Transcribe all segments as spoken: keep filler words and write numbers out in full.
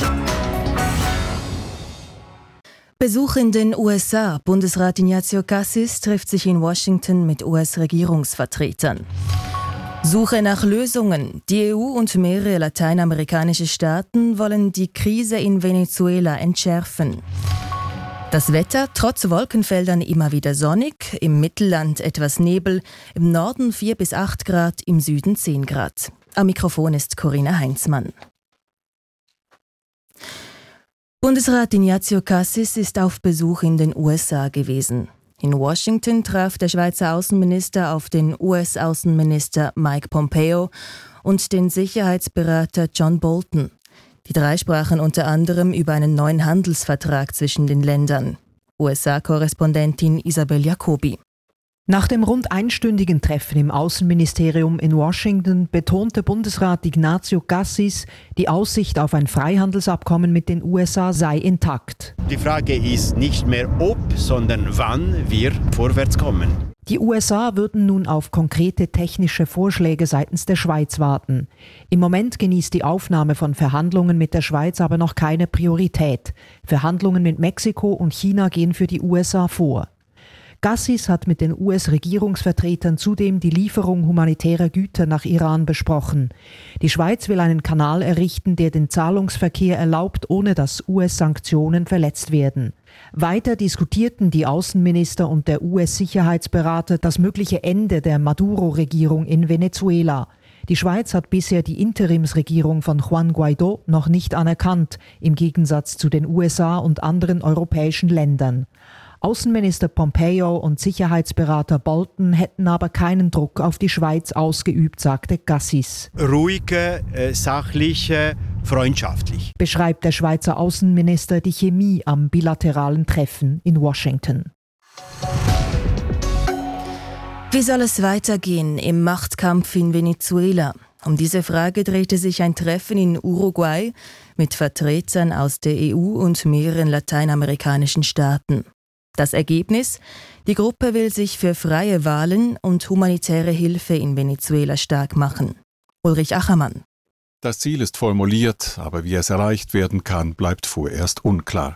Besuch in den U S A. Bundesrat Ignacio Cassis trifft sich in Washington mit U S-Regierungsvertretern. Suche nach Lösungen. Die E U und mehrere lateinamerikanische Staaten wollen die Krise in Venezuela entschärfen. Das Wetter, trotz Wolkenfeldern immer wieder sonnig, im Mittelland etwas Nebel, im Norden vier bis acht Grad, im Süden zehn Grad. Am Mikrofon ist Corinna Heinzmann. Bundesrat Ignacio Cassis ist auf Besuch in den U S A gewesen. In Washington traf der Schweizer Außenminister auf den U S-Außenminister Mike Pompeo und den Sicherheitsberater John Bolton. Die drei sprachen unter anderem über einen neuen Handelsvertrag zwischen den Ländern. U S A-Korrespondentin Isabel Jacobi. Nach dem rund einstündigen Treffen im Außenministerium in Washington betonte Bundesrat Ignacio Cassis, die Aussicht auf ein Freihandelsabkommen mit den U S A sei intakt. Die Frage ist nicht mehr ob, sondern wann wir vorwärts kommen. Die U S A würden nun auf konkrete technische Vorschläge seitens der Schweiz warten. Im Moment genießt die Aufnahme von Verhandlungen mit der Schweiz aber noch keine Priorität. Verhandlungen mit Mexiko und China gehen für die U S A vor. Cassis hat mit den U S-Regierungsvertretern zudem die Lieferung humanitärer Güter nach Iran besprochen. Die Schweiz will einen Kanal errichten, der den Zahlungsverkehr erlaubt, ohne dass U S-Sanktionen verletzt werden. Weiter diskutierten die Außenminister und der U S-Sicherheitsberater das mögliche Ende der Maduro-Regierung in Venezuela. Die Schweiz hat bisher die Interimsregierung von Juan Guaidó noch nicht anerkannt, im Gegensatz zu den U S A und anderen europäischen Ländern. Außenminister Pompeo und Sicherheitsberater Bolton hätten aber keinen Druck auf die Schweiz ausgeübt, sagte Cassis. Ruhige, äh, sachliche, freundschaftlich, beschreibt der Schweizer Außenminister die Chemie am bilateralen Treffen in Washington. Wie soll es weitergehen im Machtkampf in Venezuela? Um diese Frage drehte sich ein Treffen in Uruguay mit Vertretern aus der E U und mehreren lateinamerikanischen Staaten. Das Ergebnis? Die Gruppe will sich für freie Wahlen und humanitäre Hilfe in Venezuela stark machen. Ulrich Achermann. Das Ziel ist formuliert, aber wie es erreicht werden kann, bleibt vorerst unklar.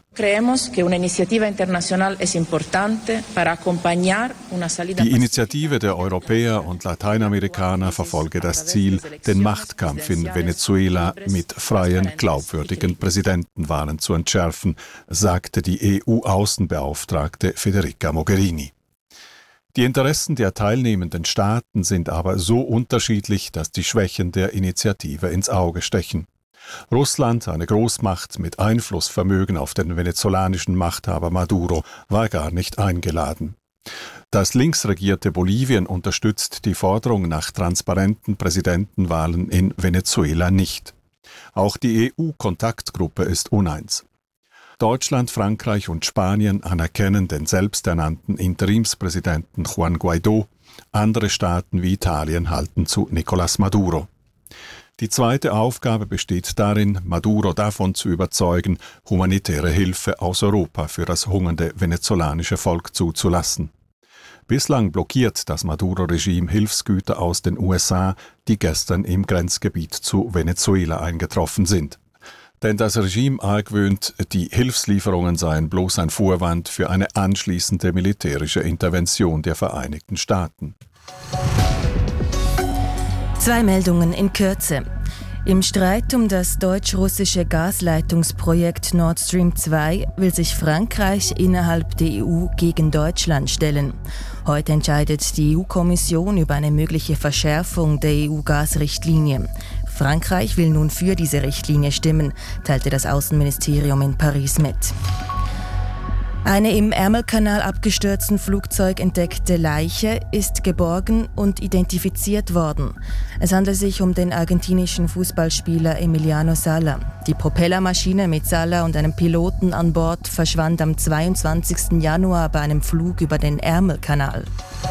Die Initiative der Europäer und Lateinamerikaner verfolge das Ziel, den Machtkampf in Venezuela mit freien, glaubwürdigen Präsidentenwahlen zu entschärfen, sagte die E U-Außenbeauftragte Federica Mogherini. Die Interessen der teilnehmenden Staaten sind aber so unterschiedlich, dass die Schwächen der Initiative ins Auge stechen. Russland, eine Großmacht mit Einflussvermögen auf den venezolanischen Machthaber Maduro, war gar nicht eingeladen. Das linksregierte Bolivien unterstützt die Forderung nach transparenten Präsidentenwahlen in Venezuela nicht. Auch die E U-Kontaktgruppe ist uneins. Deutschland, Frankreich und Spanien anerkennen den selbsternannten Interimspräsidenten Juan Guaidó. Andere Staaten wie Italien halten zu Nicolás Maduro. Die zweite Aufgabe besteht darin, Maduro davon zu überzeugen, humanitäre Hilfe aus Europa für das hungernde venezolanische Volk zuzulassen. Bislang blockiert das Maduro-Regime Hilfsgüter aus den U S A, die gestern im Grenzgebiet zu Venezuela eingetroffen sind. Denn das Regime argwöhnt, die Hilfslieferungen seien bloß ein Vorwand für eine anschließende militärische Intervention der Vereinigten Staaten. Zwei Meldungen in Kürze. Im Streit um das deutsch-russische Gasleitungsprojekt Nord Stream zwei will sich Frankreich innerhalb der E U gegen Deutschland stellen. Heute entscheidet die E U-Kommission über eine mögliche Verschärfung der E U-Gasrichtlinie. Frankreich will nun für diese Richtlinie stimmen, teilte das Außenministerium in Paris mit. Eine im Ärmelkanal abgestürzten Flugzeug entdeckte Leiche ist geborgen und identifiziert worden. Es handelt sich um den argentinischen Fußballspieler Emiliano Sala. Die Propellermaschine mit Sala und einem Piloten an Bord verschwand am zweiundzwanzigsten Januar bei einem Flug über den Ärmelkanal.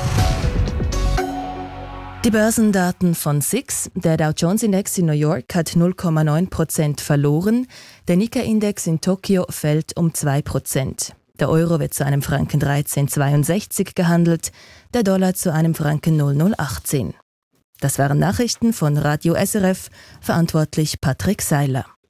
Die Börsendaten von S I X. Der Dow Jones Index in New York hat null Komma neun Prozent verloren. Der Nikkei-Index in Tokio fällt um zwei Prozent. Der Euro wird zu einem Franken dreizehn Komma zweiundsechzig gehandelt, der Dollar zu einem Franken null Komma null achtzehn. Das waren Nachrichten von Radio S R F, verantwortlich Patrick Seiler.